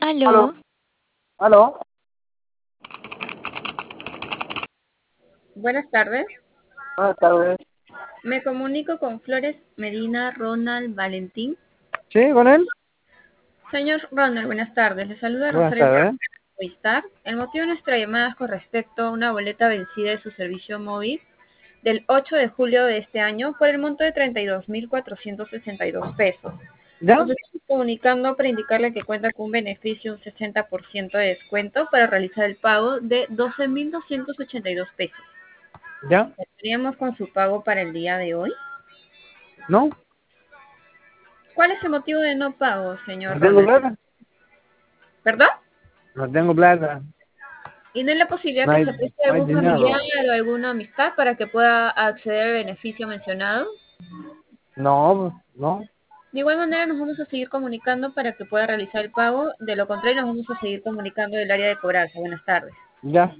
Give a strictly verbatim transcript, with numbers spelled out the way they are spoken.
Aló, Aló, aló, buenas tardes. buenas tardes. Me comunico con Flores Medina Ronald Valentín. ¿Sí, con él? Señor Ronald, buenas tardes. Le saluda Buenas Rosario tardes. Movistar. El motivo de nuestra llamada es con respecto a una boleta vencida de su servicio móvil del ocho de julio de este año por el monto de treinta y dos mil cuatrocientos sesenta y dos pesos. ¿Ya? Nos estamos comunicando para indicarle que cuenta con un beneficio, un sesenta por ciento de descuento para realizar el pago de doce mil doscientos ochenta y dos pesos. ¿Ya? ¿Estaríamos con su pago para el día de hoy? ¿No? ¿Cuál es el motivo de no pago, señor ¿No tengo Ronald? plata? ¿Perdón? No tengo plata. ¿Y no hay la posibilidad No que hay, se preste no hay algún familiar dinero. o alguna amistad para que pueda acceder al beneficio mencionado? No, no. De igual manera nos vamos a seguir comunicando para que pueda realizar el pago. De lo contrario, nos vamos a seguir comunicando del área de cobranza. Buenas tardes. Ya.